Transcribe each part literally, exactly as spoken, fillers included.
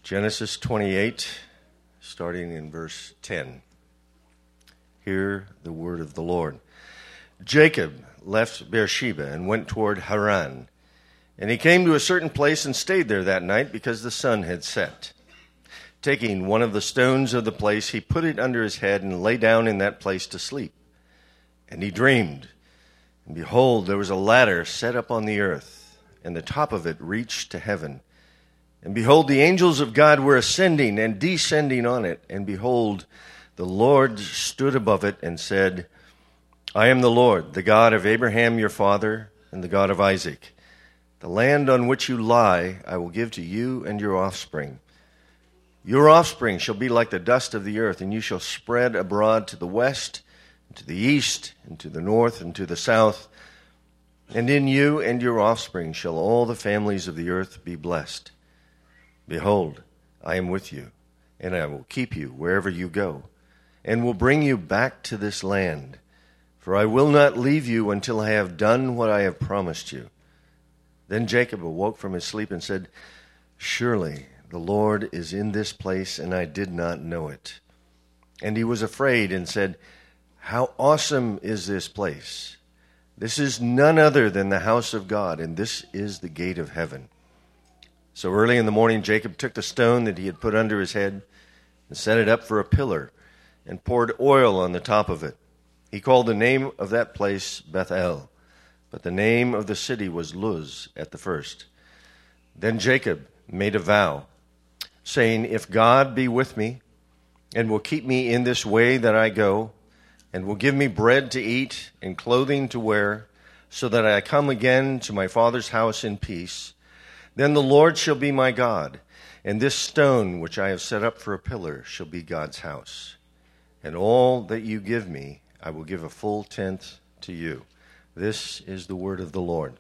Genesis twenty-eight, starting in verse ten. Hear the word of the Lord. Jacob left Beersheba and went toward Haran. And he came to a certain place and stayed there that night because the sun had set. Taking one of the stones of the place, he put it under his head and lay down in that place to sleep. And he dreamed. And behold, there was a ladder set up on the earth, and the top of it reached to heaven. And behold, the angels of God were ascending and descending on it. And behold, the Lord stood above it and said, I am the Lord, the God of Abraham your father, and the God of Isaac. The land on which you lie I will give to you and your offspring. Your offspring shall be like the dust of the earth, and you shall spread abroad to the west, and to the east, and to the north, and to the south. And in you and your offspring shall all the families of the earth be blessed. Behold, I am with you, and I will keep you wherever you go, and will bring you back to this land. For I will not leave you until I have done what I have promised you. Then Jacob awoke from his sleep and said, Surely the Lord is in this place, and I did not know it. And he was afraid and said, How awesome is this place! This is none other than the house of God, and this is the gate of heaven. So early in the morning Jacob took the stone that he had put under his head and set it up for a pillar and poured oil on the top of it. He called the name of that place Bethel, but the name of the city was Luz at the first. Then Jacob made a vow, saying, If God be with me, and will keep me in this way that I go, and will give me bread to eat and clothing to wear, so that I come again to my father's house in peace, then the Lord shall be my God, and this stone which I have set up for a pillar shall be God's house. And all that you give me, I will give a full tenth to you. This is the word of the Lord.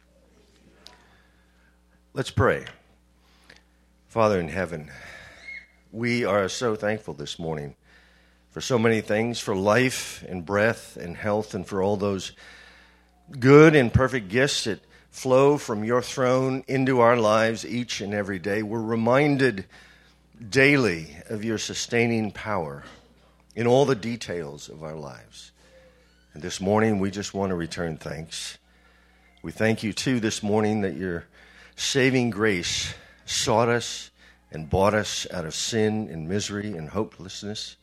Let's pray. Father in heaven, we are so thankful this morning for so many things, for life and breath and health, and for all those good and perfect gifts that flow from your throne into our lives each and every day. We're reminded daily of your sustaining power in all the details of our lives. And this morning, we just want to return thanks. We thank you, too, this morning that your saving grace sought us and bought us out of sin and misery and hopelessness.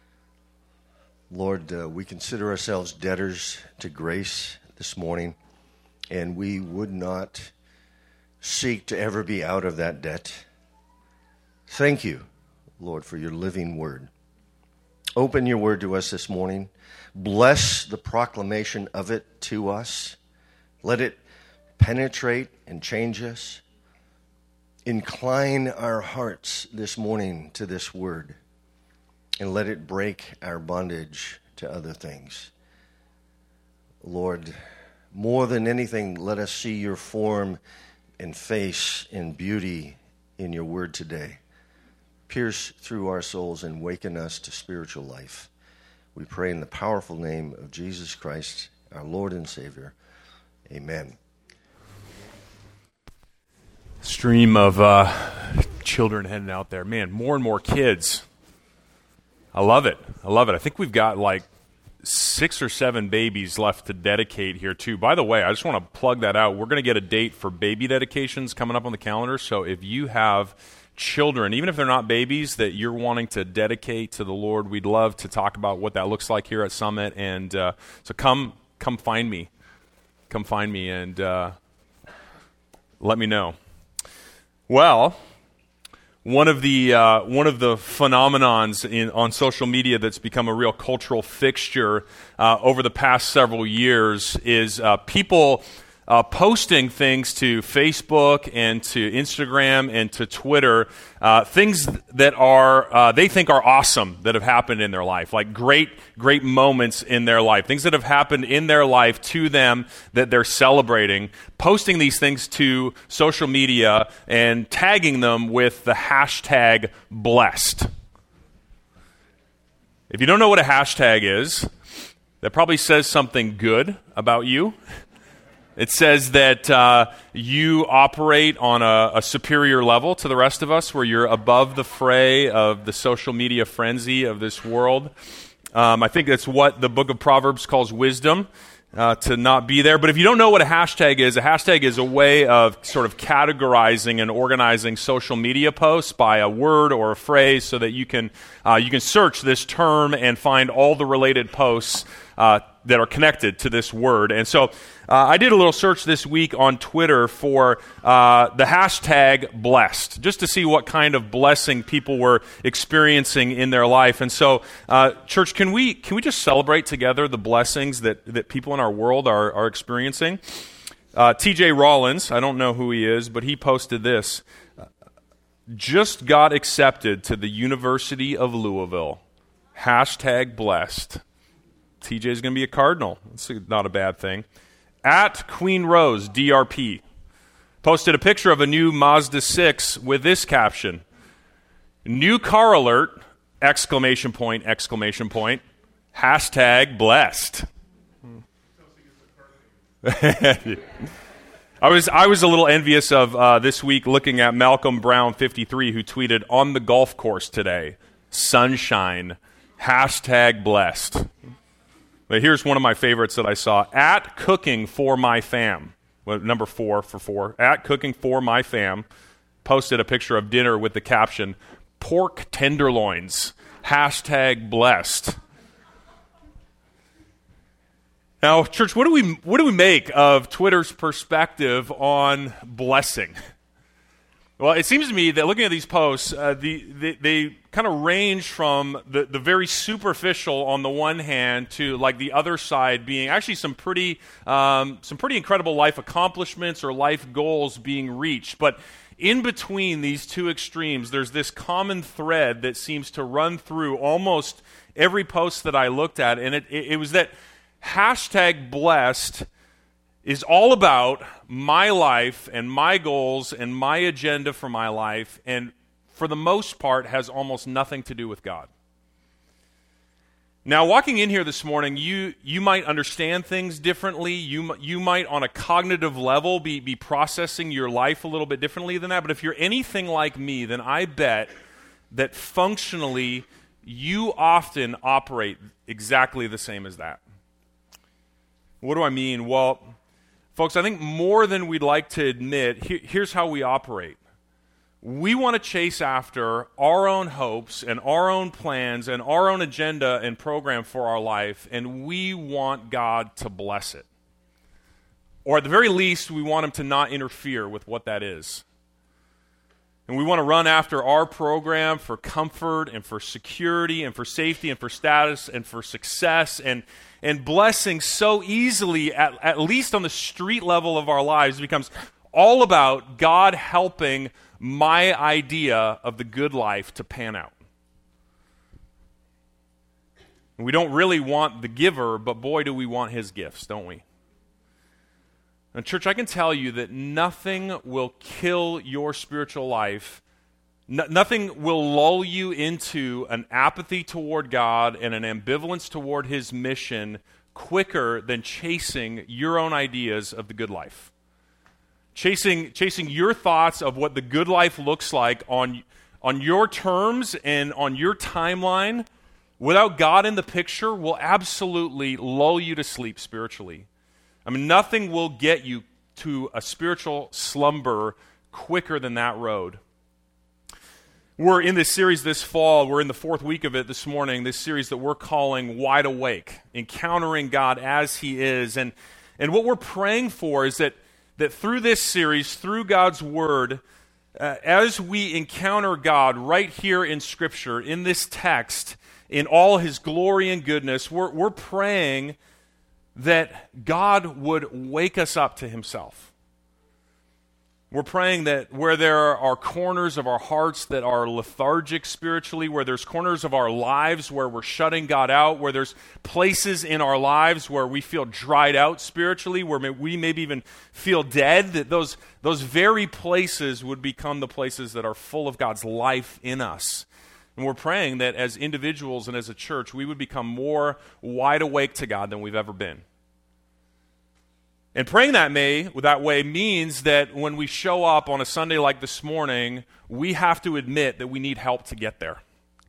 Lord, uh, we consider ourselves debtors to grace this morning, and we would not seek to ever be out of that debt. Thank you, Lord, for your living word. Open your word to us this morning. Bless the proclamation of it to us. Let it penetrate and change us. Incline our hearts this morning to this word, and let it break our bondage to other things. Lord, more than anything, let us see your form and face and beauty in your word today. Pierce through our souls and waken us to spiritual life. We pray in the powerful name of Jesus Christ, our Lord and Savior. Amen. Stream of uh, children heading out there. Man, more and more kids. I love it. I love it. I think we've got like six or seven babies left to dedicate here, too. By the way, I just want to plug that out. We're going to get a date for baby dedications coming up on the calendar. So if you have children, even if they're not babies, that you're wanting to dedicate to the Lord, we'd love to talk about what that looks like here at Summit. And uh, so come come find me. Come find me and uh, let me know. Well, one of the uh, one of the phenomenons in on social media that's become a real cultural fixture uh, over the past several years is uh, people Uh, posting things to Facebook and to Instagram and to Twitter, uh, things that are uh, they think are awesome that have happened in their life, like great, great moments in their life, things that have happened in their life to them that they're celebrating, posting these things to social media and tagging them with the hashtag blessed. If you don't know what a hashtag is, that probably says something good about you. It says that uh, you operate on a, a superior level to the rest of us, where you're above the fray of the social media frenzy of this world. Um, I think that's what the book of Proverbs calls wisdom, uh, to not be there. But if you don't know what a hashtag is, a hashtag is a way of sort of categorizing and organizing social media posts by a word or a phrase so that you can uh, you can search this term and find all the related posts uh, that are connected to this word. And so uh, I did a little search this week on Twitter for uh, the hashtag blessed, just to see what kind of blessing people were experiencing in their life. And so, uh, church, can we can we just celebrate together the blessings that, that people in our world are, are experiencing? Uh, T J Rollins, I don't know who he is, but he posted this. Just got accepted to the University of Louisville. Hashtag blessed. T J's going to be a Cardinal. That's not a bad thing. At Queen Rose, D R P, posted a picture of a new Mazda six with this caption: new car alert, exclamation point, exclamation point, hashtag blessed. I was I was a little envious of uh, this week looking at Malcolm Brown fifty-three, who tweeted, on the golf course today, sunshine, hashtag blessed. But here's one of my favorites that I saw. At Cooking for My Fam, well, number four for four, at Cooking for My Fam, posted a picture of dinner with the caption, pork tenderloins, hashtag blessed. Now, church, what do we what do we make of Twitter's perspective on blessing? Well, it seems to me that looking at these posts, uh, the, the, they kind of range from the, the very superficial on the one hand to like the other side being actually some pretty um, some pretty incredible life accomplishments or life goals being reached. But in between these two extremes, there's this common thread that seems to run through almost every post that I looked at, and it, it, it was that hashtag blessed is all about my life and my goals and my agenda for my life, and for the most part has almost nothing to do with God. Now, walking in here this morning, you you might understand things differently. You you might, on a cognitive level, be, be processing your life a little bit differently than that. But if you're anything like me, then I bet that functionally you often operate exactly the same as that. What do I mean? Well, folks, I think more than we'd like to admit, here, here's how we operate. We want to chase after our own hopes and our own plans and our own agenda and program for our life, and we want God to bless it. Or at the very least, we want Him to not interfere with what that is. And we want to run after our program for comfort and for security and for safety and for status and for success and and blessing so easily, at, at least on the street level of our lives, becomes all about God helping my idea of the good life to pan out. And we don't really want the giver, but boy, do we want his gifts, don't we? And church, I can tell you that nothing will kill your spiritual life. No, nothing will lull you into an apathy toward God and an ambivalence toward His mission quicker than chasing your own ideas of the good life. Chasing, chasing your thoughts of what the good life looks like on, on your terms and on your timeline without God in the picture will absolutely lull you to sleep spiritually. I mean, nothing will get you to a spiritual slumber quicker than that road. We're in this series this fall. We're in the fourth week of it this morning, this series that we're calling Wide Awake, Encountering God as He is. And, and what we're praying for is that, that through this series, through God's Word, uh, as we encounter God right here in Scripture, in this text, in all His glory and goodness, we're, we're praying that God would wake us up to Himself. We're praying that where there are corners of our hearts that are lethargic spiritually, where there's corners of our lives where we're shutting God out, where there's places in our lives where we feel dried out spiritually, where we maybe even feel dead, that those, those very places would become the places that are full of God's life in us. And we're praying that as individuals and as a church, we would become more wide awake to God than we've ever been. And praying that may that way means that when we show up on a Sunday like this morning, we have to admit that we need help to get there.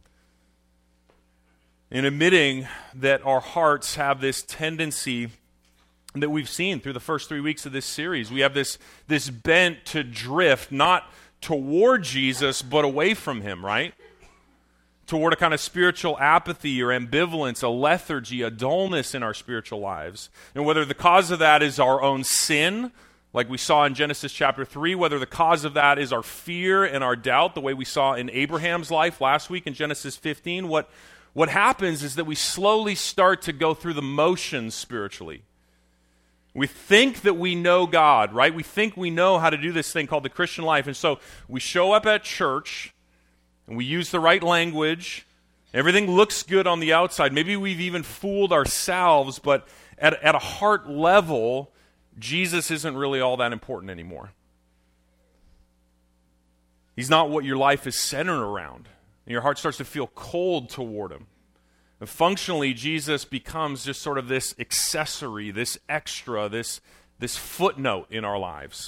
In admitting that our hearts have this tendency that we've seen through the first three weeks of this series. We have this, this bent to drift, not toward Jesus, but away from him, right? Toward a kind of spiritual apathy or ambivalence, a lethargy, a dullness in our spiritual lives. And whether the cause of that is our own sin, like we saw in Genesis chapter three, whether the cause of that is our fear and our doubt, the way we saw in Abraham's life last week in Genesis fifteen, what, what happens is that we slowly start to go through the motions spiritually. We think that we know God, right? We think we know how to do this thing called the Christian life. And so we show up at church, and we use the right language. Everything looks good on the outside. Maybe we've even fooled ourselves, but at, at a heart level, Jesus isn't really all that important anymore. He's not what your life is centered around. And your heart starts to feel cold toward him. And functionally, Jesus becomes just sort of this accessory, this extra, this, this footnote in our lives.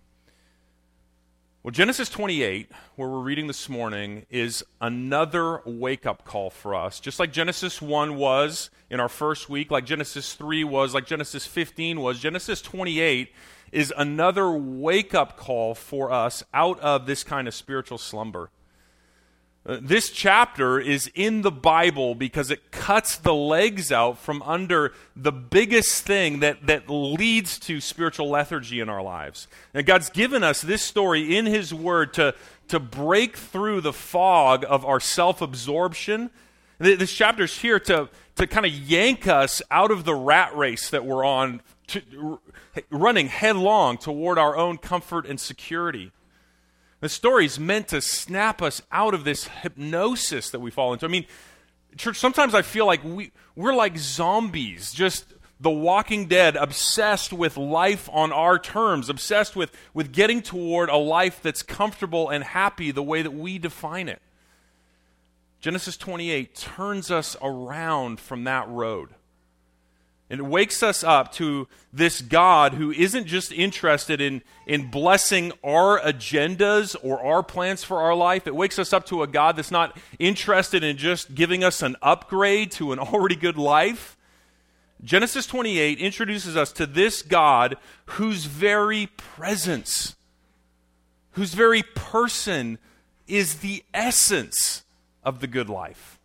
Well, Genesis twenty-eight, where we're reading this morning, is another wake-up call for us. Just like Genesis one was in our first week, like Genesis three was, like Genesis fifteen was, Genesis twenty-eight is another wake-up call for us out of this kind of spiritual slumber. Uh, this chapter is in the Bible because it cuts the legs out from under the biggest thing that, that leads to spiritual lethargy in our lives. And God's given us this story in his word to, to break through the fog of our self-absorption. This chapter is here to, to kind of yank us out of the rat race that we're on, to, running headlong toward our own comfort and security. The story is meant to snap us out of this hypnosis that we fall into. I mean, church, sometimes I feel like we, we're like zombies, just the Walking Dead, obsessed with life on our terms, obsessed with, with getting toward a life that's comfortable and happy the way that we define it. Genesis twenty-eight turns us around from that road. And it wakes us up to this God who isn't just interested in, in blessing our agendas or our plans for our life. It wakes us up to a God that's not interested in just giving us an upgrade to an already good life. Genesis twenty-eight introduces us to this God whose very presence, whose very person is the essence of the good life.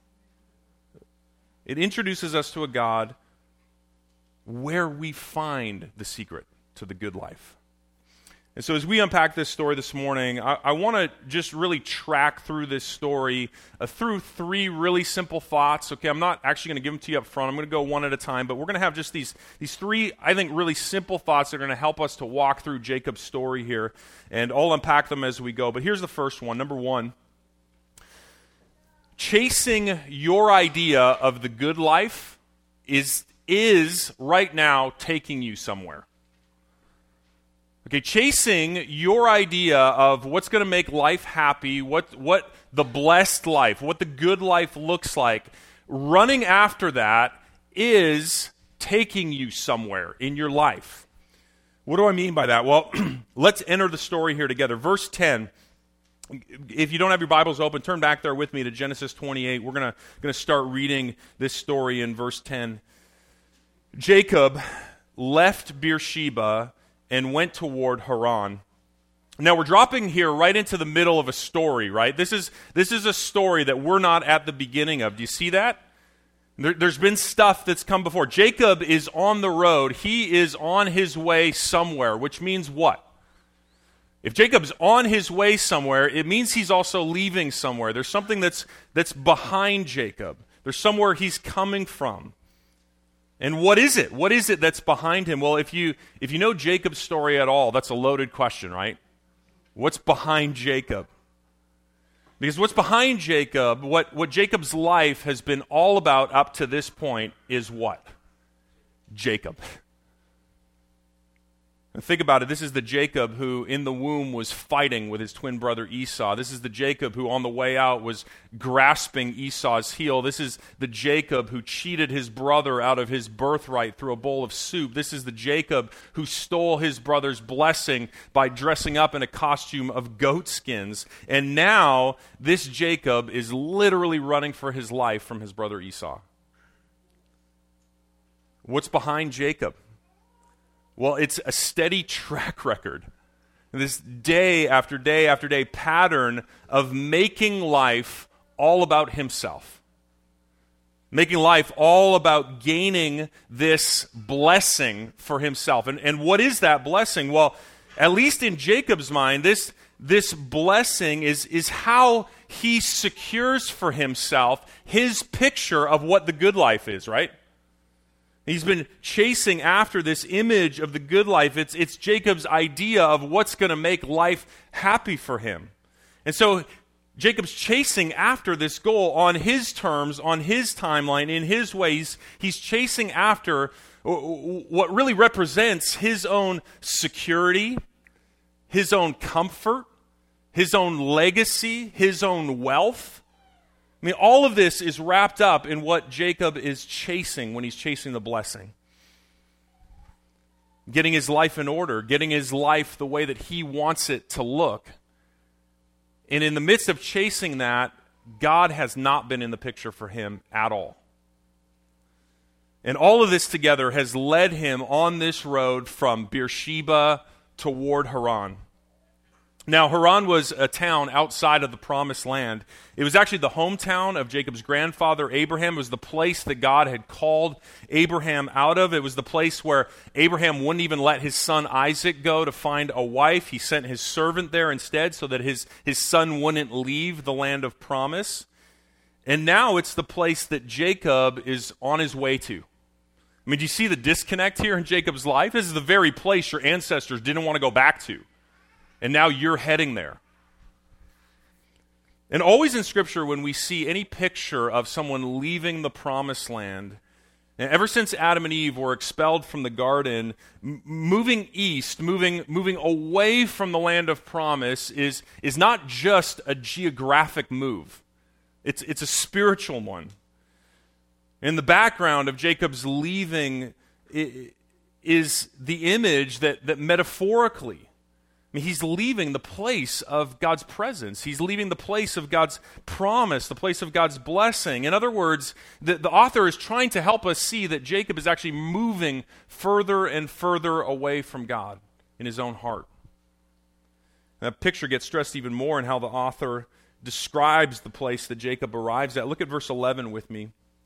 It introduces us to a God where we find the secret to the good life. And so as we unpack this story this morning, I, I want to just really track through this story uh, through three really simple thoughts. Okay, I'm not actually going to give them to you up front. I'm going to go one at a time, but we're going to have just these, these three, I think, really simple thoughts that are going to help us to walk through Jacob's story here, and I'll unpack them as we go. But here's the first one. Number one, chasing your idea of the good life is is right now taking you somewhere. Okay, chasing your idea of what's going to make life happy, what what the blessed life, what the good life looks like, running after that is taking you somewhere in your life. What do I mean by that? Well, let's enter the story here together. Verse ten. If you don't have your Bibles open, turn back there with me to Genesis twenty-eight. We're going to going to start reading this story in verse ten. Jacob left Beersheba and went toward Haran. Now we're dropping here right into the middle of a story, right? This is this is a story that we're not at the beginning of. Do you see that? There, there's been stuff that's come before. Jacob is on the road. He is on his way somewhere, which means what? If Jacob's on his way somewhere, it means he's also leaving somewhere. There's something that's that's behind Jacob. There's somewhere he's coming from. And what is it? What is it that's behind him? Well, if you if you know Jacob's story at all, that's a loaded question, right? What's behind Jacob? Because what's behind Jacob, what, what Jacob's life has been all about up to this point is what? Jacob. Think about it. This is the Jacob who in the womb was fighting with his twin brother Esau. This is the Jacob who on the way out was grasping Esau's heel. This is the Jacob who cheated his brother out of his birthright through a bowl of soup. This is the Jacob who stole his brother's blessing by dressing up in a costume of goat skins. And now this Jacob is literally running for his life from his brother Esau. What's behind Jacob? Well, it's a steady track record. This day after day after day pattern of making life all about himself. Making life all about gaining this blessing for himself. And, and what is that blessing? Well, at least in Jacob's mind, this, this blessing is, is how he secures for himself his picture of what the good life is, right? He's been chasing after this image of the good life. It's, it's Jacob's idea of what's going to make life happy for him. And so Jacob's chasing after this goal on his terms, on his timeline, in his ways. He's chasing after what really represents his own security, his own comfort, his own legacy, his own wealth. I mean, all of this is wrapped up in what Jacob is chasing when he's chasing the blessing. Getting his life in order, getting his life the way that he wants it to look. And in the midst of chasing that, God has not been in the picture for him at all. And all of this together has led him on this road from Beersheba toward Haran. Now, Haran was a town outside of the Promised Land. It was actually the hometown of Jacob's grandfather, Abraham. It was the place that God had called Abraham out of. It was the place where Abraham wouldn't even let his son Isaac go to find a wife. He sent his servant there instead so that his, his son wouldn't leave the land of promise. And now it's the place that Jacob is on his way to. I mean, do you see the disconnect here in Jacob's life? This is the very place your ancestors didn't want to go back to. And now you're heading there. And always in Scripture, when we see any picture of someone leaving the Promised Land, and ever since Adam and Eve were expelled from the garden, m- moving east, moving, moving away from the land of promise is, is not just a geographic move. It's, it's a spiritual one. In the background of Jacob's leaving is the image that, that metaphorically, I mean, he's leaving the place of God's presence. He's leaving the place of God's promise, the place of God's blessing. In other words, the, the author is trying to help us see that Jacob is actually moving further and further away from God in his own heart. And that picture gets stressed even more in how the author describes the place that Jacob arrives at. Look at verse eleven with me.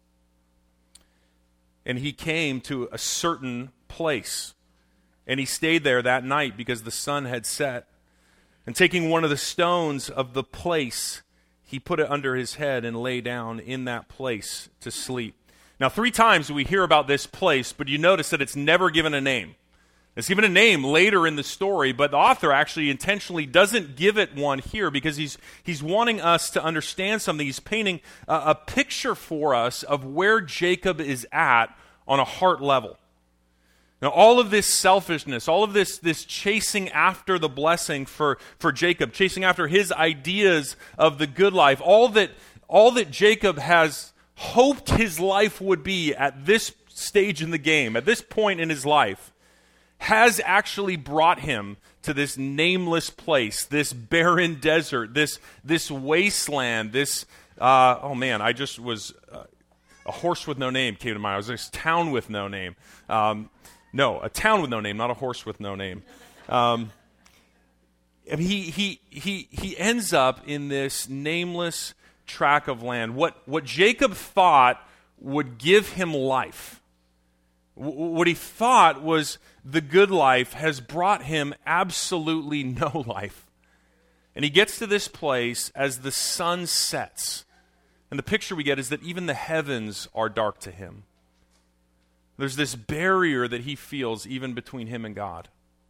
And he came to a certain place. And he stayed there that night because the sun had set. And taking one of the stones of the place, he put it under his head and lay down in that place to sleep. Now, three times we hear about this place, but you notice that it's never given a name. It's given a name later in the story, but the author actually intentionally doesn't give it one here because he's he's wanting us to understand something. He's painting a, a picture for us of where Jacob is at on a heart level. Now, all of this selfishness, all of this, this chasing after the blessing for, for Jacob, chasing after his ideas of the good life, all that, all that Jacob has hoped his life would be at this stage in the game, at this point in his life, has actually brought him to this nameless place, this barren desert, this, this wasteland, this, uh, oh man, I just was, uh, a horse with no name came to mind. I was this town with no name. Um, No, a town with no name, not a horse with no name. Um, and he he he he ends up in this nameless tract of land. What what Jacob thought would give him life, w- what he thought was the good life, has brought him absolutely no life. And he gets to this place as the sun sets, and the picture we get is that even the heavens are dark to him. There's this barrier that he feels even between him and God.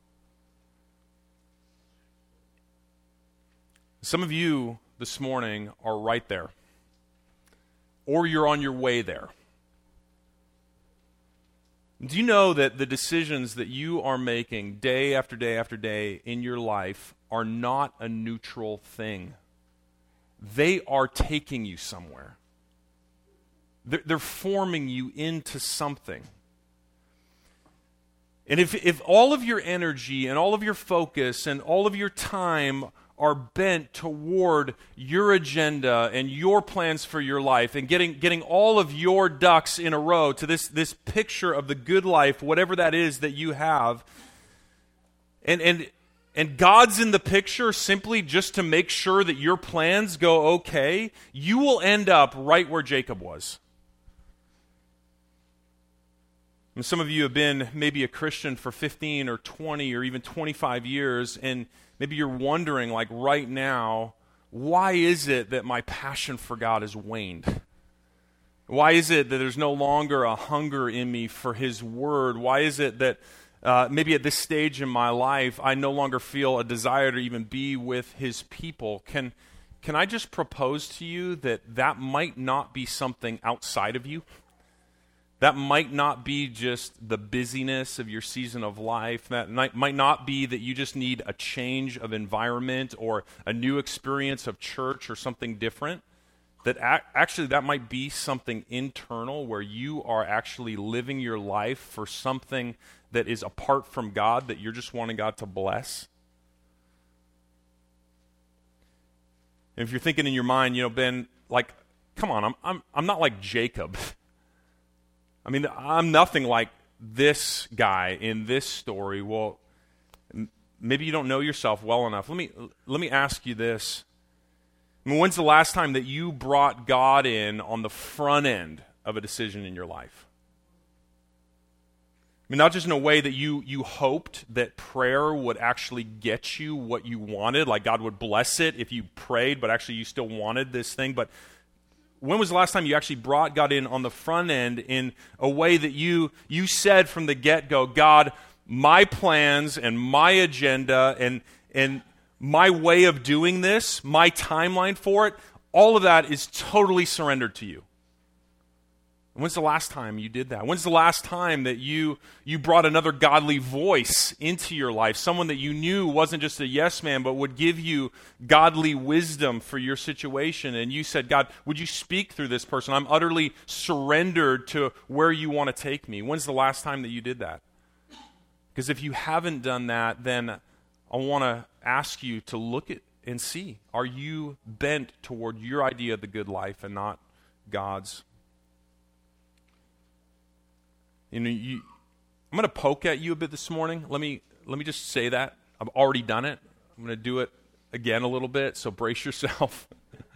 Some of you this morning are right there, or you're on your way there. Do you know that the decisions that you are making day after day after day in your life are not a neutral thing? They are taking you somewhere. They're, they're forming you into something. And if, if all of your energy and all of your focus and all of your time are bent toward your agenda and your plans for your life and getting getting all of your ducks in a row to this, this picture of the good life, whatever that is that you have, and and and God's in the picture simply just to make sure that your plans go okay, you will end up right where Jacob was. And some of you have been maybe a Christian for fifteen or twenty or even twenty-five years, and maybe you're wondering, like right now, why is it that my passion for God has waned? Why is it that there's no longer a hunger in me for His Word? Why is it that uh, maybe at this stage in my life, I no longer feel a desire to even be with His people? Can, can I just propose to you that that might not be something outside of you? That might not be just the busyness of your season of life. That might not be that you just need a change of environment or a new experience of church or something different. That ac- actually that might be something internal where you are actually living your life for something that is apart from God, that you're just wanting God to bless. And if you're thinking in your mind, you know, Ben, like, come on, I'm I'm I'm not like Jacob. I mean, I'm nothing like this guy in this story. Well, m- maybe you don't know yourself well enough. Let me let me ask you this. I mean, when's the last time that you brought God in on the front end of a decision in your life? I mean, not just in a way that you you hoped that prayer would actually get you what you wanted, like God would bless it if you prayed, but actually you still wanted this thing, but when was the last time you actually brought God in on the front end in a way that you you said from the get-go, God, my plans and my agenda and and my way of doing this, my timeline for it, all of that is totally surrendered to you? When's the last time you did that? When's the last time that you you brought another godly voice into your life? Someone that you knew wasn't just a yes man, but would give you godly wisdom for your situation. And you said, God, would you speak through this person? I'm utterly surrendered to where you want to take me. When's the last time that you did that? Because if you haven't done that, then I want to ask you to look at and see. Are you bent toward your idea of the good life and not God's? You know, you, I'm going to poke at you a bit this morning. Let me let me just say that. I've already done it. I'm going to do it again a little bit, so brace yourself.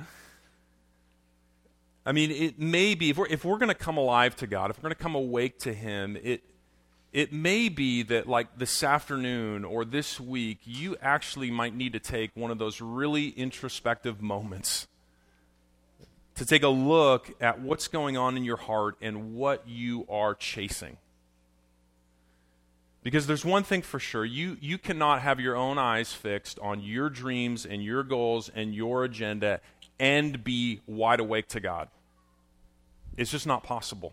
I mean, it may be, if we're, if we're going to come alive to God, if we're going to come awake to Him, it it may be that like this afternoon or this week, you actually might need to take one of those really introspective moments to take a look at what's going on in your heart and what you are chasing. Because there's one thing for sure, you you cannot have your own eyes fixed on your dreams and your goals and your agenda and be wide awake to God. It's just not possible.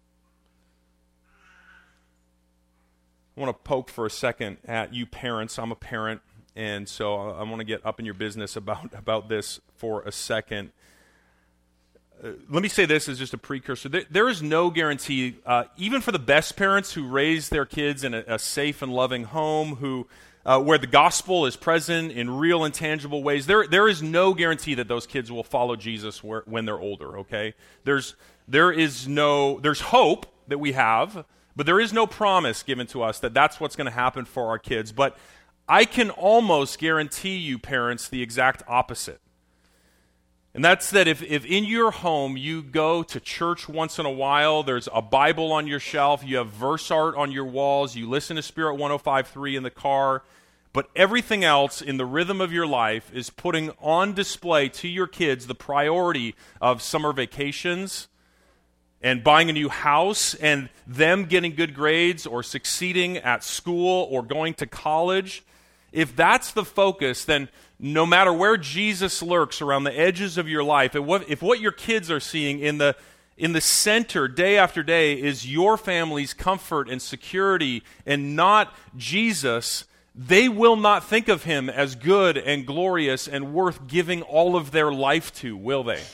I want to poke for a second at you parents. I'm a parent, and so I, I want to get up in your business about, about this for a second. Uh, let me say this as just a precursor. There, there is no guarantee, uh, even for the best parents who raise their kids in a, a safe and loving home, who uh, where the gospel is present in real and tangible ways, there there is no guarantee that those kids will follow Jesus where, when they're older, okay? There's there is no, there's hope that we have, but there is no promise given to us that that's what's going to happen for our kids. But I can almost guarantee you, parents, the exact opposite. And that's that if, if in your home you go to church once in a while, there's a Bible on your shelf, you have verse art on your walls, you listen to Spirit one oh five point three in the car, but everything else in the rhythm of your life is putting on display to your kids the priority of summer vacations and buying a new house and them getting good grades or succeeding at school or going to college. If that's the focus, then no matter where Jesus lurks around the edges of your life, if what, if what your kids are seeing in the in the center day after day is your family's comfort and security and not Jesus, they will not think of him as good and glorious and worth giving all of their life to, will they?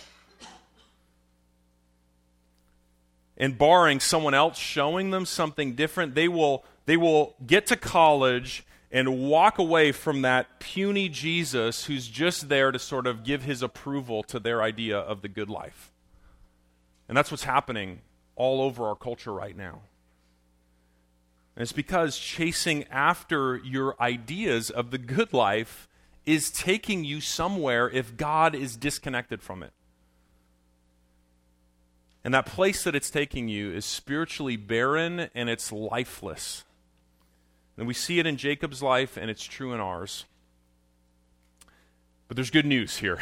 And barring someone else showing them something different, they will they will get to college and walk away from that puny Jesus who's just there to sort of give his approval to their idea of the good life. And that's what's happening all over our culture right now. And it's because chasing after your ideas of the good life is taking you somewhere if God is disconnected from it. And that place that it's taking you is spiritually barren and it's lifeless. And we see it in Jacob's life and it's true in ours. But there's good news here.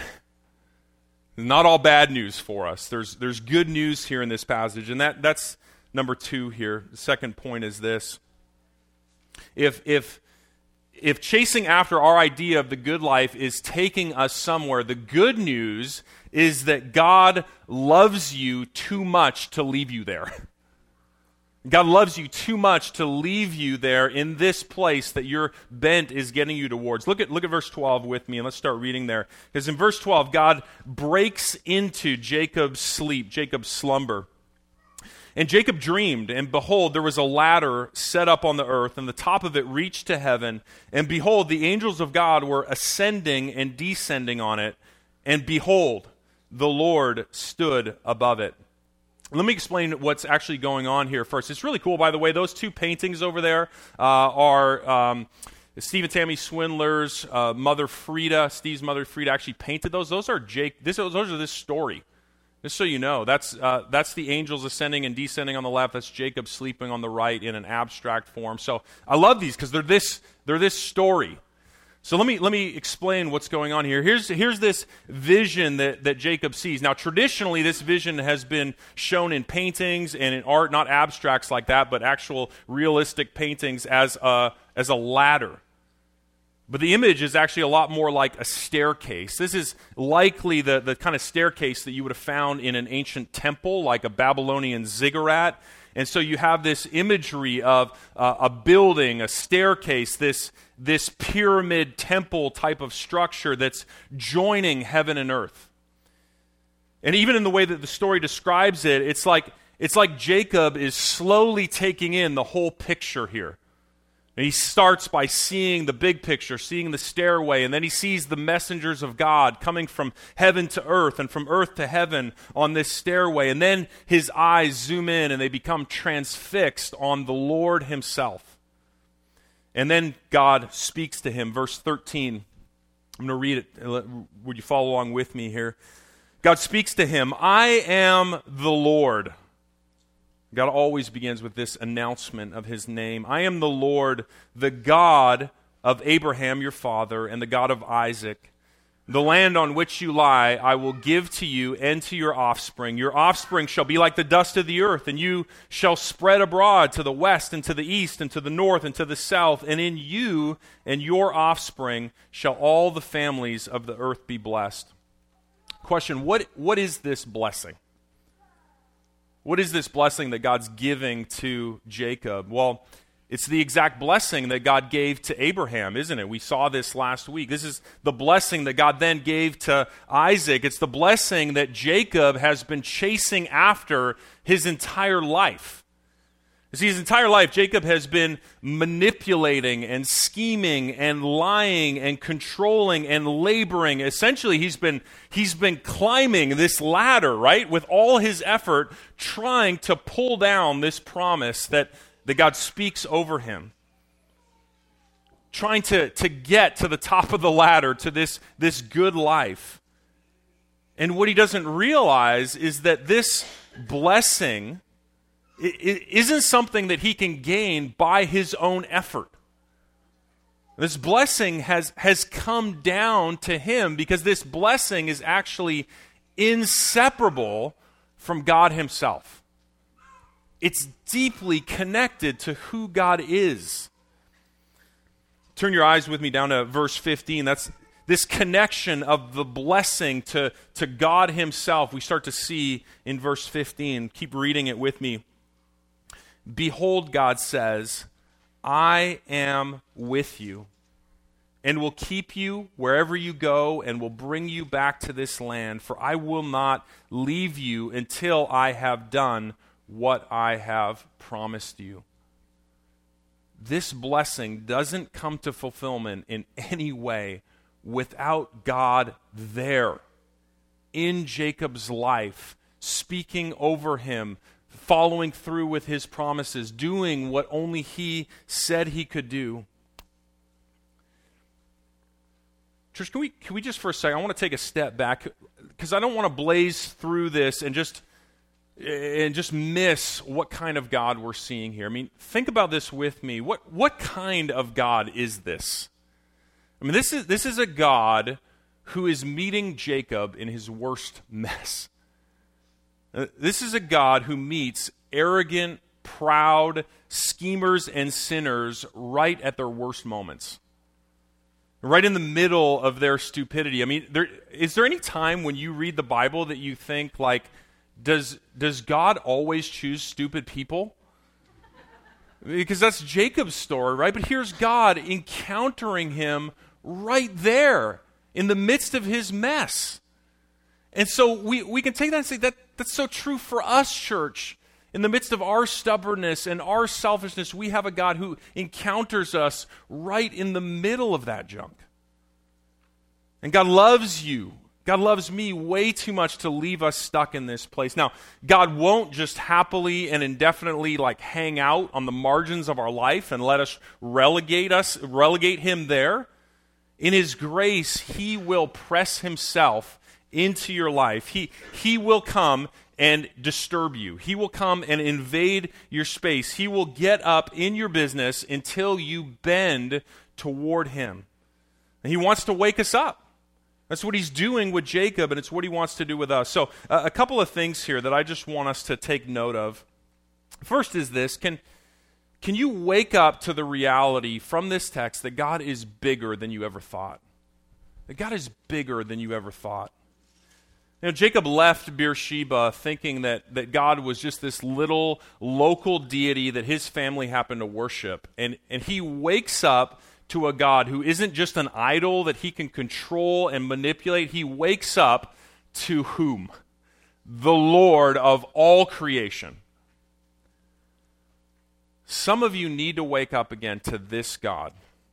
Not all bad news for us. There's there's good news here in this passage. And that that's number two here. The second point is this. If if if chasing after our idea of the good life is taking us somewhere, the good news is that God loves you too much to leave you there. God loves you too much to leave you there in this place that your bent is getting you towards. Look at look at verse twelve with me, and let's start reading there. Because in verse twelve, God breaks into Jacob's sleep, Jacob's slumber. And Jacob dreamed, and behold, there was a ladder set up on the earth, and the top of it reached to heaven. And behold, the angels of God were ascending and descending on it. And behold, the Lord stood above it. Let me explain what's actually going on here first. It's really cool, by the way. Those two paintings over there uh, are um, Steve and Tammy Swindler's uh, mother Frida. Steve's mother Frida actually painted those. Those are Jake. This, those are this story. Just so you know, that's uh, that's the angels ascending and descending on the left. That's Jacob sleeping on the right in an abstract form. So I love these because they're this they're this story. So let me let me explain what's going on here. Here's here's this vision that, that Jacob sees. Now, traditionally, this vision has been shown in paintings and in art, not abstracts like that, but actual realistic paintings as a as a ladder. But the image is actually a lot more like a staircase. This is likely the, the kind of staircase that you would have found in an ancient temple, like a Babylonian ziggurat. And so you have this imagery of uh, a building, a staircase, this, this pyramid temple type of structure that's joining heaven and earth. And even in the way that the story describes it, it's like, it's like Jacob is slowly taking in the whole picture here. And he starts by seeing the big picture, seeing the stairway, and then he sees the messengers of God coming from heaven to earth and from earth to heaven on this stairway. And then his eyes zoom in and they become transfixed on the Lord himself. And then God speaks to him. Verse thirteen, I'm going to read it. Would you follow along with me here? God speaks to him, I am the Lord. God always begins with this announcement of his name. I am the Lord, the God of Abraham your father, and the God of Isaac. The land on which you lie I will give to you and to your offspring. Your offspring shall be like the dust of the earth, and you shall spread abroad to the west and to the east and to the north and to the south. And in you and your offspring shall all the families of the earth be blessed. Question, what, what is this blessing? What is this blessing that God's giving to Jacob? Well, it's the exact blessing that God gave to Abraham, isn't it? We saw this last week. This is the blessing that God then gave to Isaac. It's the blessing that Jacob has been chasing after his entire life. See, his entire life, Jacob has been manipulating and scheming and lying and controlling and laboring. Essentially, he's been he's been climbing this ladder, right, with all his effort, trying to pull down this promise that, that God speaks over him. Trying to, to get to the top of the ladder, to this, this good life. And what he doesn't realize is that this blessing it isn't something that he can gain by his own effort. This blessing has, has come down to him because this blessing is actually inseparable from God himself. It's deeply connected to who God is. Turn your eyes with me down to verse fifteen. That's this connection of the blessing to, to God himself, we start to see in verse fifteen. Keep reading it with me. Behold, God says, I am with you, and will keep you wherever you go, and will bring you back to this land, for I will not leave you until I have done what I have promised you. This blessing doesn't come to fulfillment in any way without God there in Jacob's life, speaking over him, following through with his promises, doing what only he said he could do. Church, can we, can we just for a second, I want to take a step back, because I don't want to blaze through this and just and just miss what kind of God we're seeing here. I mean, think about this with me. What what kind of God is this? I mean, this is this is a God who is meeting Jacob in his worst mess. Uh, this is a God who meets arrogant, proud, schemers and sinners right at their worst moments. Right in the middle of their stupidity. I mean, there, is there any time when you read the Bible that you think, like, does does God always choose stupid people? Because that's Jacob's story, right? But here's God encountering him right there in the midst of his mess. And so we, we can take that and say that that's so true for us, church. In the midst of our stubbornness and our selfishness, we have a God who encounters us right in the middle of that junk. And God loves you. God loves me way too much to leave us stuck in this place. Now, God won't just happily and indefinitely like hang out on the margins of our life and let us relegate us, relegate him there. In his grace, he will press himself into your life. He, he will come and disturb you. He will come and invade your space. He will get up in your business until you bend toward him. And he wants to wake us up. That's what he's doing with Jacob, and it's what he wants to do with us. So uh, a couple of things here that I just want us to take note of. First is this. Can, can you wake up to the reality from this text that God is bigger than you ever thought? That God is bigger than you ever thought. You know, Jacob left Beersheba thinking that, that God was just this little local deity that his family happened to worship. And, and he wakes up to a God who isn't just an idol that he can control and manipulate. He wakes up to whom? The Lord of all creation. Some of you need to wake up again to this God.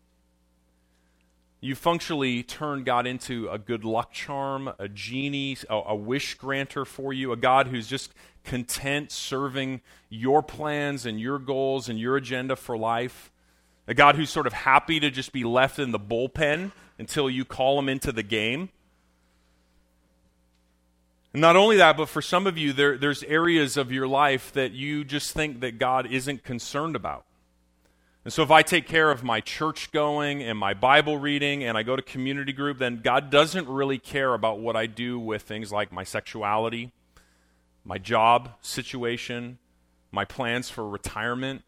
You functionally turn God into a good luck charm, a genie, a, a wish granter for you, a God who's just content serving your plans and your goals and your agenda for life. A God who's sort of happy to just be left in the bullpen until you call him into the game. And not only that, but for some of you, there, there's areas of your life that you just think that God isn't concerned about. And so if I take care of my church going and my Bible reading and I go to community group, then God doesn't really care about what I do with things like my sexuality, my job situation, my plans for retirement.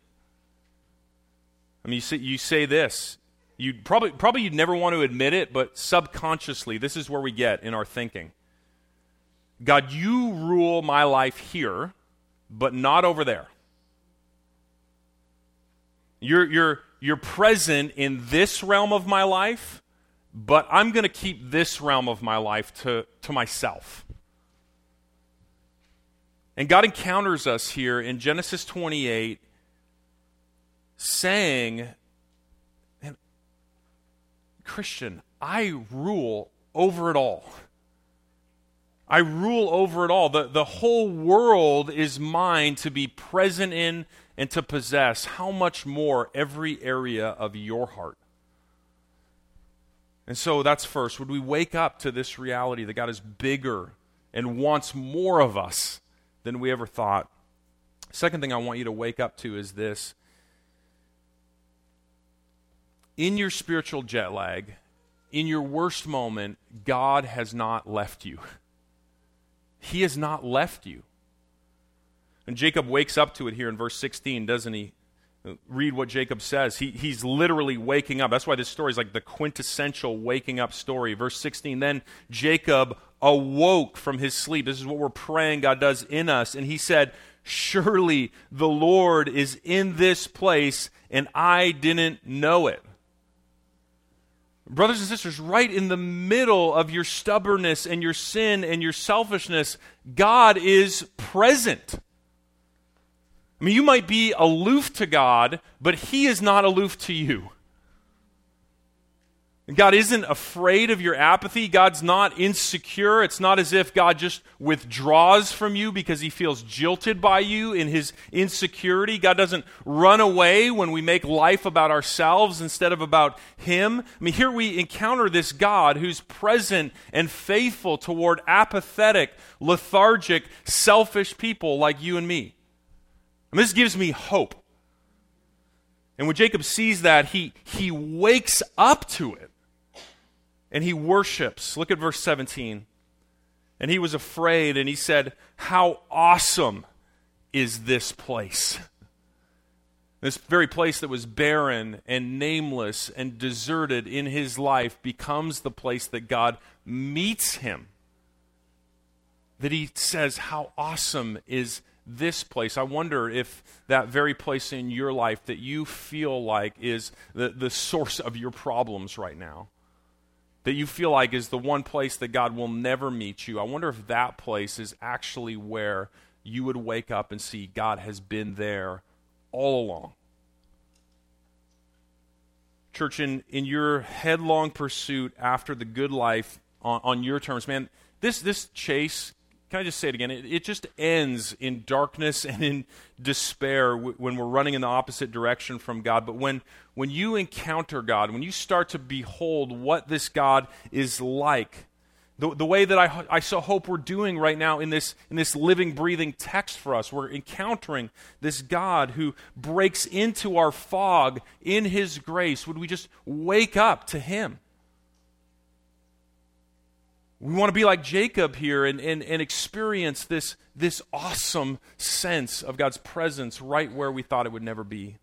I mean, you say, you say this, you probably probably you'd never want to admit it, but subconsciously, this is where we get in our thinking. God, you rule my life here, but not over there. You're you're you're present in this realm of my life, but I'm going to keep this realm of my life to, to myself. And God encounters us here in Genesis twenty-eight, saying, Christian, I rule over it all. I rule over it all. The, the whole world is mine to be present in and to possess. How much more every area of your heart? And so that's first. Would we wake up to this reality that God is bigger and wants more of us than we ever thought? Second thing I want you to wake up to is this. In your spiritual jet lag, in your worst moment, God has not left you. He has not left you. And Jacob wakes up to it here in verse sixteen, doesn't he? read what Jacob says. He, he's literally waking up. That's why this story is like the quintessential waking up story. Verse sixteen, then Jacob awoke from his sleep. This is what we're praying God does in us. And he said, surely the Lord is in this place, and I didn't know it. Brothers and sisters, right in the middle of your stubbornness and your sin and your selfishness, God is present. I mean, you might be aloof to God, but He is not aloof to you. God isn't afraid of your apathy. God's not insecure. It's not as if God just withdraws from you because He feels jilted by you in His insecurity. God doesn't run away when we make life about ourselves instead of about Him. I mean, here we encounter this God who's present and faithful toward apathetic, lethargic, selfish people like you and me. And this gives me hope. And when Jacob sees that, he, he wakes up to it. And he worships. Look at verse seventeen. And he was afraid, and he said, how awesome is this place? This very place that was barren and nameless and deserted in his life becomes the place that God meets him. That he says, how awesome is this place? I wonder if that very place in your life that you feel like is the, the source of your problems right now, that you feel like is the one place that God will never meet you. I wonder if that place is actually where you would wake up and see God has been there all along. Church, in, in your headlong pursuit after the good life on, on your terms, man, this, this chase, can I just say it again? It, it just ends in darkness and in despair w- when we're running in the opposite direction from God. But when, when you encounter God, when you start to behold what this God is like, the, the way that I, I so hope we're doing right now in this, in this living, breathing text for us, we're encountering this God who breaks into our fog in His grace. Would we just wake up to Him? We want to be like Jacob here and, and, and experience this, this awesome sense of God's presence right where we thought it would never be.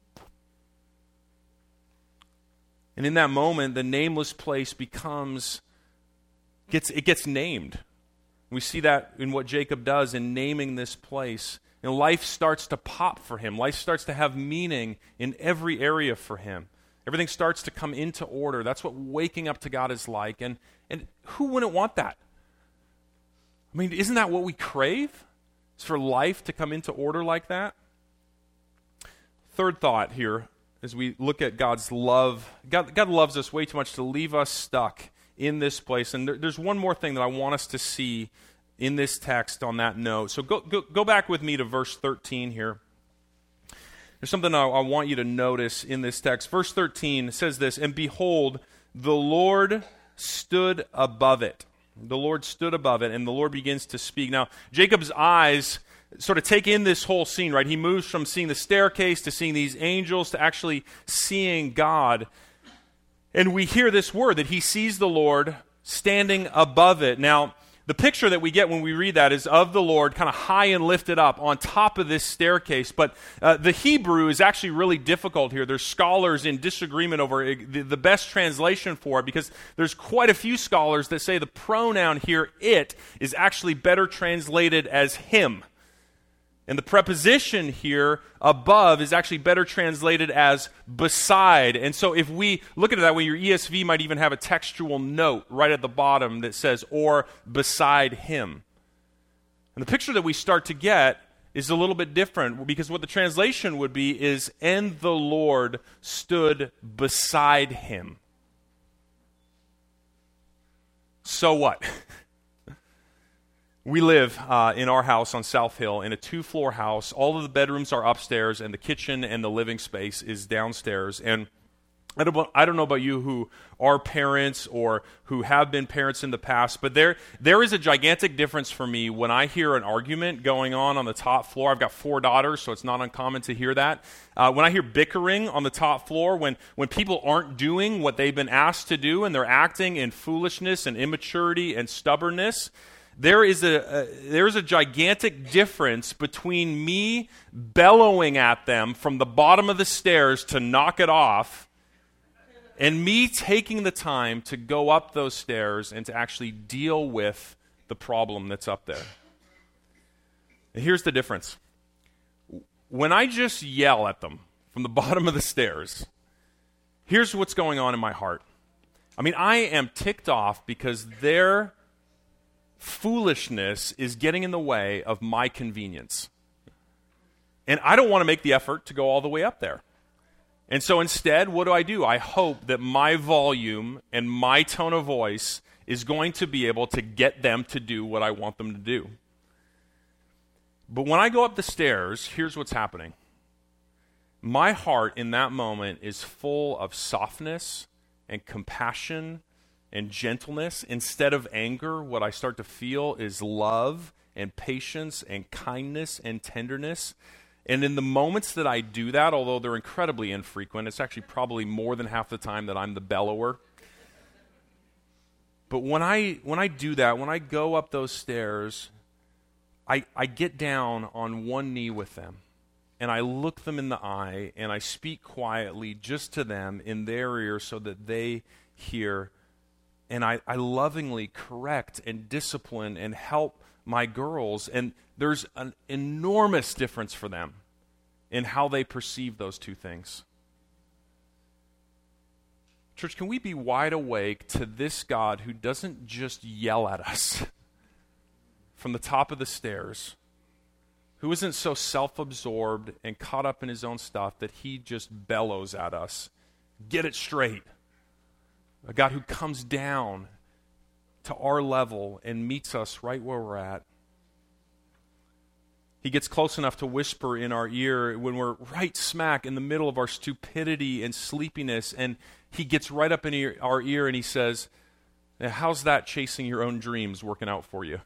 And in that moment, the nameless place becomes, gets it gets named. We see that in what Jacob does in naming this place. And life starts to pop for him. Life starts to have meaning in every area for him. Everything starts to come into order. That's what waking up to God is like. And, and who wouldn't want that? I mean, isn't that what we crave? Is for life to come into order like that? Third thought here, as we look at God's love. God, God loves us way too much to leave us stuck in this place. And there, there's one more thing that I want us to see in this text on that note. So go, go, go back with me to verse thirteen here. There's something I, I want you to notice in this text. Verse thirteen says this, and behold, the Lord stood above it. The Lord stood above it, and the Lord begins to speak. Now, Jacob's eyes sort of take in this whole scene, right? He moves from seeing the staircase to seeing these angels to actually seeing God. And we hear this word that he sees the Lord standing above it. Now, the picture that we get when we read that is of the Lord kind of high and lifted up on top of this staircase. But uh, the Hebrew is actually really difficult here. There's scholars in disagreement over the, the best translation for it, because there's quite a few scholars that say the pronoun here, it, is actually better translated as him. And the preposition here, above, is actually better translated as beside. And so if we look at it that way, your E S V might even have a textual note right at the bottom that says, or beside him. And the picture that we start to get is a little bit different, because what the translation would be is, and the Lord stood beside him. So what? We live uh, in our house on South Hill in a two-floor house. All of the bedrooms are upstairs, and the kitchen and the living space is downstairs. And I don't, I don't know about you who are parents or who have been parents in the past, but there there is a gigantic difference for me when I hear an argument going on on the top floor. I've got four daughters, so it's not uncommon to hear that. Uh, when I hear bickering on the top floor, when, when people aren't doing what they've been asked to do and they're acting in foolishness and immaturity and stubbornness, There is a, a there is a gigantic difference between me bellowing at them from the bottom of the stairs to knock it off and me taking the time to go up those stairs and to actually deal with the problem that's up there. And here's the difference. When I just yell at them from the bottom of the stairs, here's what's going on in my heart. I mean, I am ticked off because their foolishness is getting in the way of my convenience. And I don't want to make the effort to go all the way up there. And so instead, what do I do? I hope that my volume and my tone of voice is going to be able to get them to do what I want them to do. But when I go up the stairs, here's what's happening. My heart in that moment is full of softness and compassion and gentleness. Instead of anger, what I start to feel is love and patience and kindness and tenderness. And in the moments that I do that, although they're incredibly infrequent, it's actually probably more than half the time that I'm the bellower. But when I when I do that, when I go up those stairs, I, I get down on one knee with them. And I look them in the eye, and I speak quietly just to them in their ear so that they hear. And I, I lovingly correct and discipline and help my girls. And there's an enormous difference for them in how they perceive those two things. Church, can we be wide awake to this God who doesn't just yell at us from the top of the stairs, who isn't so self-absorbed and caught up in his own stuff that he just bellows at us? Get it straight. A God who comes down to our level and meets us right where we're at. He gets close enough to whisper in our ear when we're right smack in the middle of our stupidity and sleepiness, and he gets right up in our ear and he says, how's that chasing your own dreams working out for you?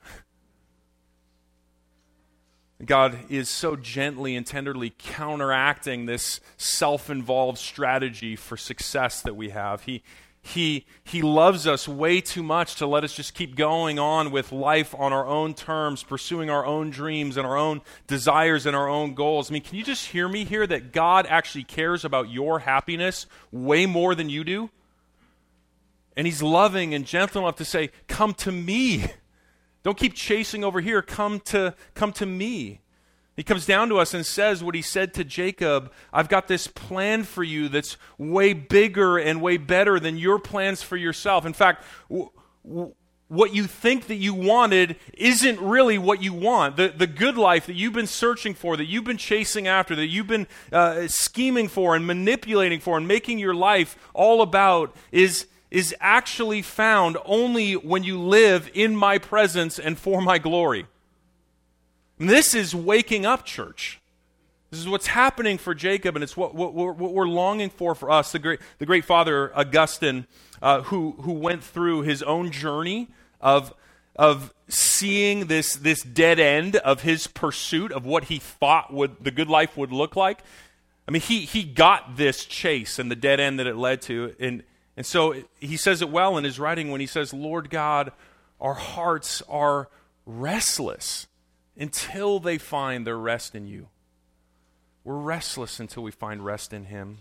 God is so gently and tenderly counteracting this self-involved strategy for success that we have. He, he, he loves us way too much to let us just keep going on with life on our own terms, pursuing our own dreams and our own desires and our own goals. I mean, can you just hear me here that God actually cares about your happiness way more than you do? And he's loving and gentle enough to say, come to me. Don't keep chasing over here. Come to, come to me. He comes down to us and says what he said to Jacob, I've got this plan for you that's way bigger and way better than your plans for yourself. In fact, w- w- what you think that you wanted isn't really what you want. The, the good life that you've been searching for, that you've been chasing after, that you've been uh, scheming for and manipulating for and making your life all about is is actually found only when you live in my presence and for my glory. And this is waking up, church. This is what's happening for Jacob, and it's what, what, what we're longing for for us. The great, the great father Augustine, uh, who who went through his own journey of of seeing this this dead end of his pursuit of what he thought would the good life would look like. I mean, he he got this chase and the dead end that it led to, and. And so he says it well in his writing when he says, Lord God, our hearts are restless until they find their rest in you. We're restless until we find rest in him.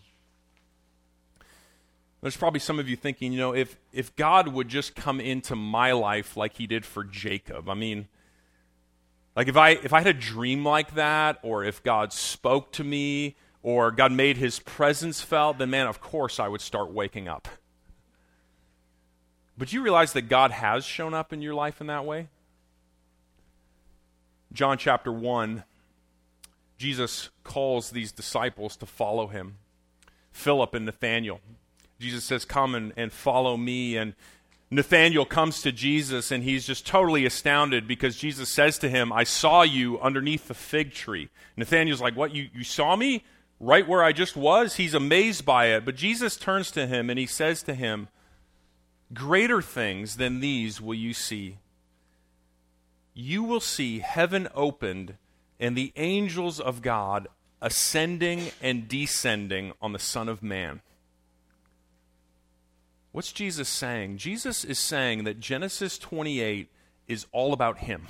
There's probably some of you thinking, you know, if, if God would just come into my life like he did for Jacob, I mean, like if I if I had a dream like that, or if God spoke to me, or God made his presence felt, then man, of course I would start waking up. But you realize that God has shown up in your life in that way? John chapter one, Jesus calls these disciples to follow him. Philip and Nathanael. Jesus says, come and, and follow me. And Nathanael comes to Jesus, and he's just totally astounded because Jesus says to him, I saw you underneath the fig tree. Nathanael's like, what, you, you saw me right where I just was? He's amazed by it. But Jesus turns to him and he says to him, greater things than these will you see. You will see heaven opened and the angels of God ascending and descending on the Son of Man. What's Jesus saying? Jesus is saying that Genesis twenty-eight is all about him.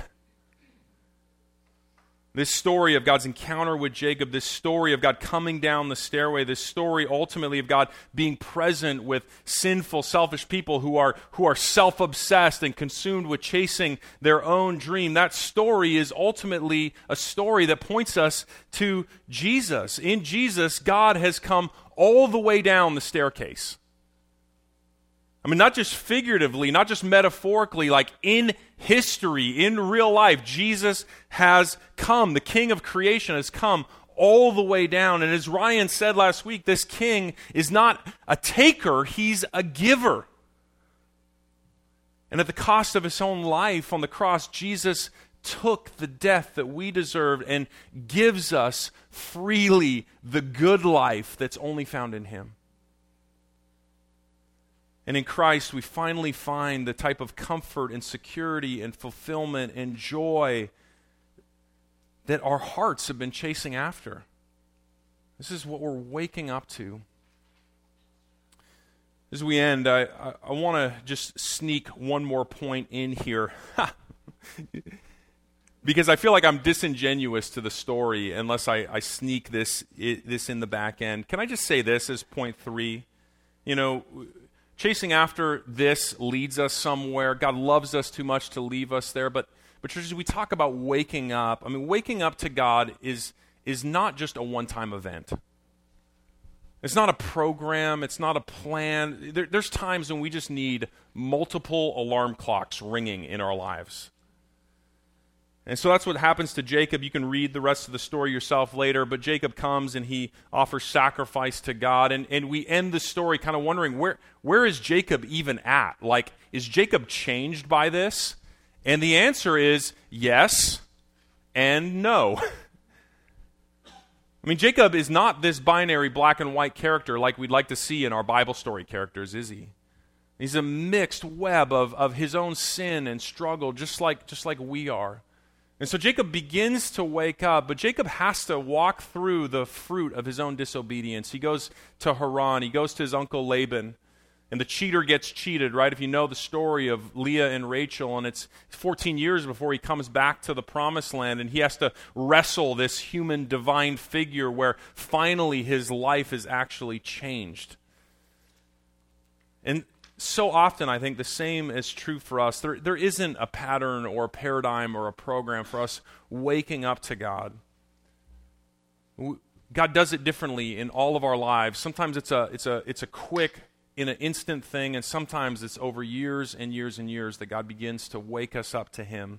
This story of God's encounter with Jacob, this story of God coming down the stairway, this story ultimately of God being present with sinful, selfish people who are, who are self-obsessed and consumed with chasing their own dream, that story is ultimately a story that points us to Jesus. In Jesus, God has come all the way down the staircase. I mean, not just figuratively, not just metaphorically, like in history, in real life, Jesus has come. The King of creation has come all the way down. And as Ryan said last week, this King is not a taker, he's a giver. And at the cost of his own life on the cross, Jesus took the death that we deserved and gives us freely the good life that's only found in him. And in Christ, we finally find the type of comfort and security and fulfillment and joy that our hearts have been chasing after. This is what we're waking up to. As we end, I, I, I want to just sneak one more point in here. Because I feel like I'm disingenuous to the story unless I, I sneak this, it, this in the back end. Can I just say this as point three? You know, chasing after this leads us somewhere. God loves us too much to leave us there. But, but churches, we talk about waking up. I mean, waking up to God is, is not just a one-time event. It's not a program. It's not a plan. There, there's times when we just need multiple alarm clocks ringing in our lives. And so that's what happens to Jacob. You can read the rest of the story yourself later, but Jacob comes and he offers sacrifice to God, and, and we end the story kind of wondering, where where is Jacob even at? Like, is Jacob changed by this? And the answer is yes and no. I mean, Jacob is not this binary black and white character like we'd like to see in our Bible story characters, is he? He's a mixed web of, of his own sin and struggle, just like just like we are. And so Jacob begins to wake up, but Jacob has to walk through the fruit of his own disobedience. He goes to Haran, he goes to his uncle Laban, and the cheater gets cheated, right? If you know the story of Leah and Rachel, and it's fourteen years before he comes back to the promised land, and he has to wrestle this human divine figure where finally his life is actually changed. And so often, I think the same is true for us. There, there isn't a pattern or a paradigm or a program for us waking up to God. God does it differently in all of our lives. Sometimes it's a, it's a, it's a quick, in an instant thing, and sometimes it's over years and years and years that God begins to wake us up to Him.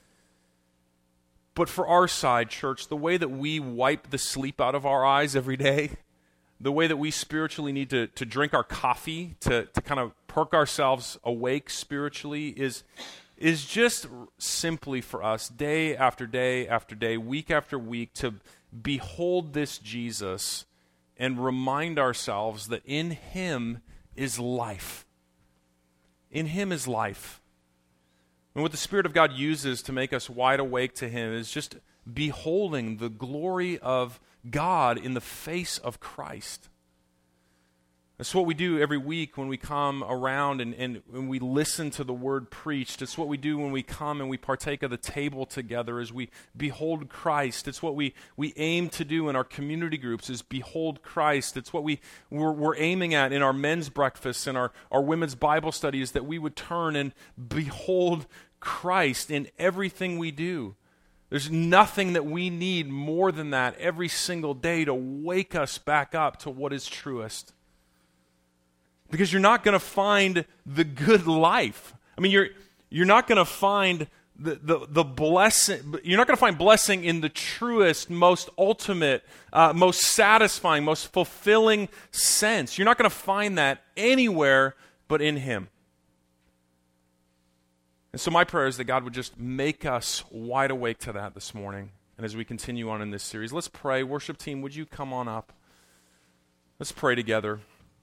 But for our side, church, the way that we wipe the sleep out of our eyes every day, the way that we spiritually need to, to drink our coffee, to, to kind of perk ourselves awake spiritually, is, is just simply for us, day after day after day, week after week, to behold this Jesus and remind ourselves that in Him is life. In Him is life. And what the Spirit of God uses to make us wide awake to Him is just beholding the glory of God in the face of Christ. That's what we do every week when we come around and, and when we listen to the word preached. It's what we do when we come and we partake of the table together as we behold Christ. It's what we, we aim to do in our community groups is behold Christ. It's what we, we're, we're aiming at in our men's breakfasts and our, our women's Bible studies, that we would turn and behold Christ in everything we do. There's nothing that we need more than that every single day to wake us back up to what is truest. Because you're not going to find the good life. I mean, you're you're not going to find the, the, the blessing, you're not going to find blessing in the truest, most ultimate, uh, most satisfying, most fulfilling sense. You're not going to find that anywhere but in Him. And so my prayer is that God would just make us wide awake to that this morning. And as we continue on in this series, let's pray. Worship team, would you come on up? Let's pray together.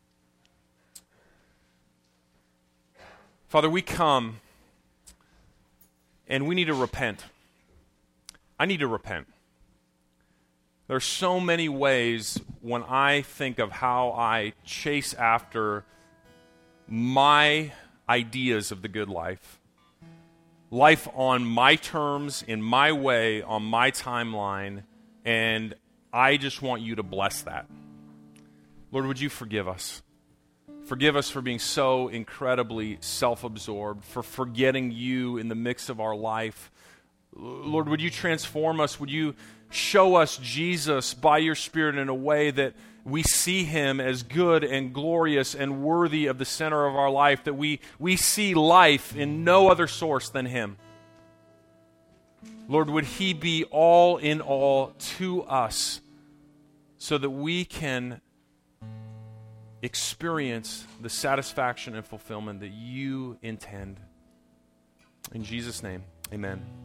Father, we come and we need to repent. I need to repent. There are so many ways when I think of how I chase after my ideas of the good life life on my terms, in my way, on my timeline, and I just want you to bless that. Lord, would you forgive us? Forgive us for being so incredibly self-absorbed, for forgetting you in the mix of our life. Lord, would you transform us? Would you show us Jesus by your Spirit in a way that we see him as good and glorious and worthy of the center of our life, that we, we see life in no other source than him. Lord, would he be all in all to us so that we can experience the satisfaction and fulfillment that you intend. In Jesus' name, amen.